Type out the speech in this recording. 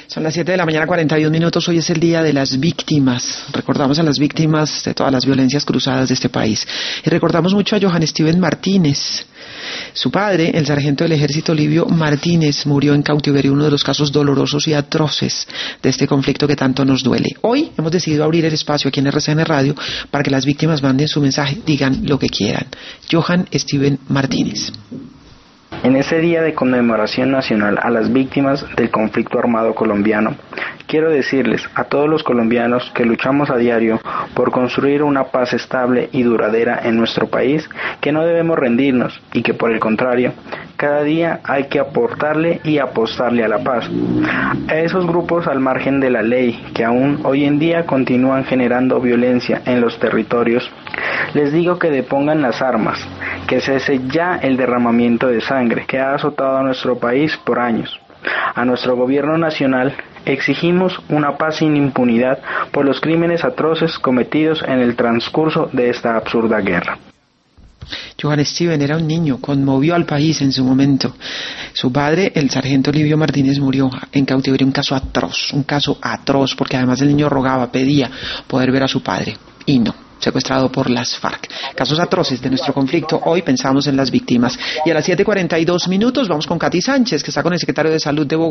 Son las 7 de la mañana, 41 minutos. Hoy es el Día de las Víctimas. Recordamos a las víctimas de todas las violencias cruzadas de este país. Y recordamos mucho a Johann Steven Martínez. Su padre, el sargento del ejército Livio Martínez, murió en cautiverio, uno de los casos dolorosos y atroces de este conflicto que tanto nos duele. Hoy hemos decidido abrir el espacio aquí en RCN Radio para que las víctimas manden su mensaje, digan lo que quieran. Johann Steven Martínez. En ese día de conmemoración nacional a las víctimas del conflicto armado colombiano, quiero decirles a todos los colombianos que luchamos a diario por construir una paz estable y duradera en nuestro país, que no debemos rendirnos y que por el contrario, cada día hay que aportarle y apostarle a la paz. A esos grupos al margen de la ley que aún hoy en día continúan generando violencia en los territorios, les digo que depongan las armas, que cese ya el derramamiento de sangre que ha azotado a nuestro país por años. A nuestro gobierno nacional exigimos una paz sin impunidad por los crímenes atroces cometidos en el transcurso de esta absurda guerra. Johann Steven era un niño, conmovió al país en su momento. Su padre, el sargento Livio Martínez, murió en cautiverio, un caso atroz, porque además el niño rogaba, pedía poder ver a su padre, y no, secuestrado por las FARC. Casos atroces de nuestro conflicto. Hoy pensamos en las víctimas. Y a las 7:42 minutos vamos con Katy Sánchez, que está con el secretario de Salud de Bogotá.